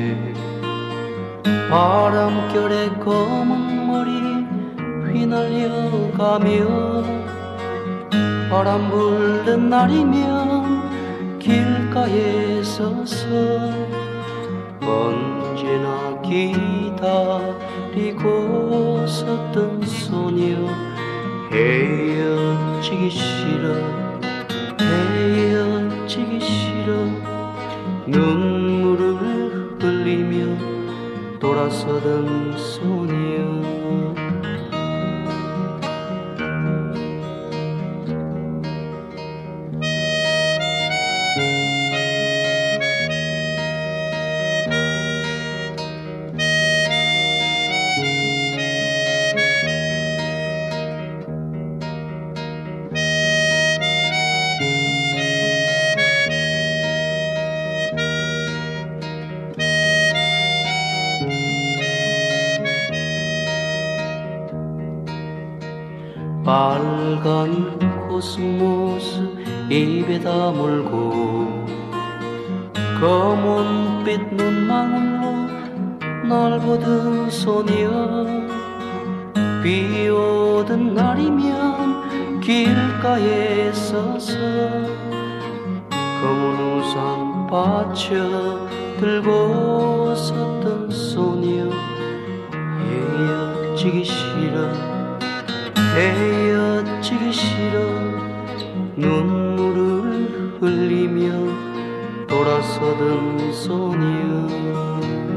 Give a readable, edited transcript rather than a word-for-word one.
바람결에 검은 머리 휘날려가며 바람 불는 날이면 길가에 서서 언제나 기다리고 섰던 소녀 헤어지기 싫어 헤어지기 싫어 눈물을 흘리며 돌아서던 소녀 빨간 코스모스 입에 다물고 검은빛 눈망울로 날 보던 소녀 비 오던 날이면 길가에 서서 검은 우산 받쳐 들고 섰던 소녀 헤어지기 싫어 헤어지기 싫어 눈물을 흘리며 돌아서던 소녀